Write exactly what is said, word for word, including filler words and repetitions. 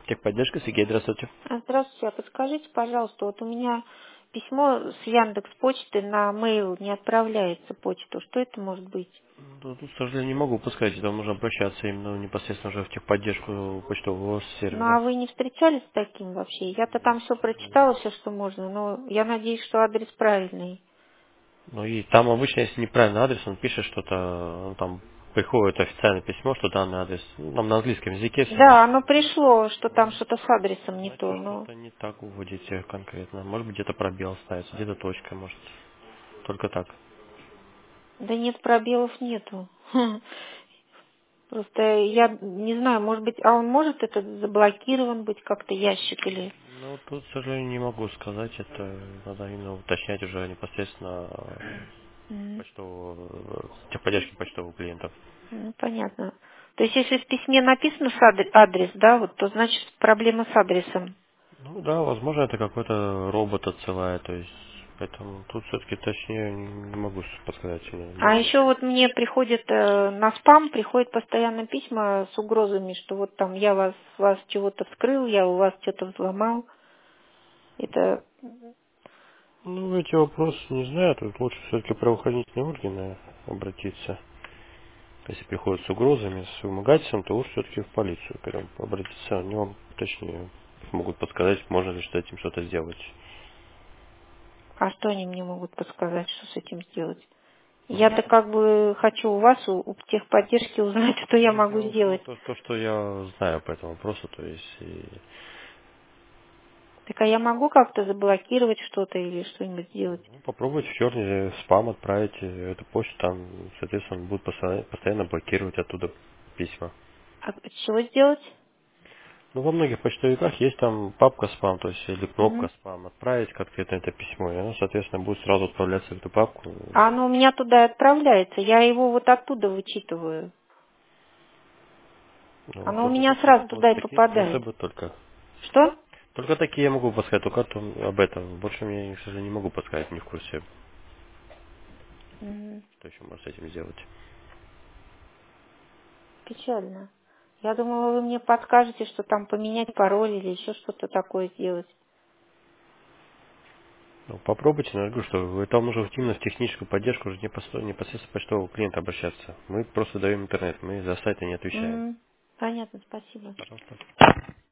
Техподдержка, Сергей, здравствуйте. А, Здравствуйте, а подскажите, пожалуйста, вот у меня письмо с Яндекс Почты на mail не отправляется почту. Что это может быть? Ну, тут, к сожалению, не могу пускать, там нужно обращаться именно непосредственно уже в техподдержку почтового Ну а сервера. вы не встречались с таким вообще? Я-то там все прочитала, все, что можно, но я надеюсь, что адрес правильный. Ну и там обычно, если неправильный адрес, он пишет что-то, ну, там приходит официальное письмо, что данный адрес, ну, там на английском языке все Да, написано. оно пришло, что там Ну, что-то с адресом не то, значит, но... что-то не так вводите конкретно. Может быть, где-то пробел ставится, где-то точка, может. Только так. Да нет, пробелов нету. Просто я не знаю, может быть, а он может это заблокирован быть как-то ящик или... Ну, тут, к сожалению, не могу сказать. Это надо именно уточнять уже непосредственно э, М. почтового, техподдержки почтовых клиентов. Ну, понятно. То есть, если в письме написано с адр- адрес, да, вот, то значит проблема с адресом. Ну да, возможно, это какой-то робот отсылает, то есть, поэтому тут все-таки точнее не могу подсказать именно А данный еще момент. вот мне приходит э, на спам, приходят постоянно письма с угрозами, что вот там я вас, вас чего-то вскрыл, я у вас что-то взломал. Это... Ну, эти вопросы не знаю, тут лучше все-таки правоохранительные органы обратиться. Если приходят с угрозами, с вымогательством, то лучше все-таки в полицию прям обратиться, они вам точнее могут подсказать, можно ли с этим что-то сделать. А что они мне могут подсказать, что с этим сделать? Ну, Я-то как бы хочу у вас, у, у техподдержки узнать, что я ну, могу дело в том, сделать. то, то, что я знаю по этому вопросу, то есть и Так а я могу как-то заблокировать что-то или что-нибудь сделать? ну, попробуйте в черный спам отправить э, эту почту, там, соответственно, будут постоянно, постоянно блокировать оттуда письма. А чего сделать? Ну, во многих почтовиках есть там папка спам, то есть или Мгм. кнопка спам, отправить конкретно это письмо, и оно, соответственно, будет сразу отправляться в эту папку. А оно у меня туда и отправляется. Я его вот оттуда вычитываю. Ну, вот Оно у только меня такие, сразу вот туда и такие попадает. способы только. Что? Только такие я могу подсказать, только то- об этом. Больше я, к сожалению, не могу подсказать, не в курсе, М, что еще можно с этим сделать. Печально. Я думала, вы мне подскажете, что там поменять пароль или еще что-то такое сделать. Ну, попробуйте, но я говорю, что это вам нужно именно в техническую поддержку уже непосредственно непосредственно почтового клиента обращаться. Мы просто даем интернет, мы за сайты не отвечаем. М, Понятно, спасибо. Пожалуйста.